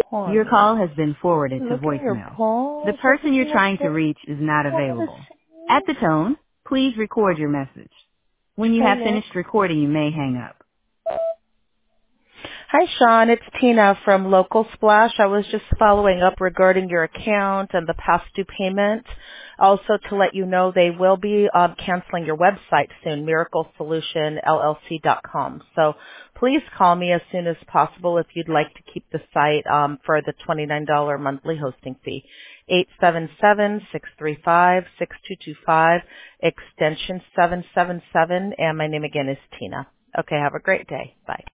Your porn. call has been forwarded to Look at your voicemail. The paws. person you're Everything trying to okay? reach is not I want to available. see. At the tone, please record your message. When you Hey, have look. finished recording, you may hang up. Hi, Sean. It's Tina from Local Splash. I was just following up regarding your account and the past due payment. Also, to let you know, they will be canceling your website soon, miraclesolutionllc.com. So please call me as soon as possible if you'd like to keep the site for the $29 monthly hosting fee. 877-635-6225, extension 777, and my name again is Tina. Okay, have a great day. Bye.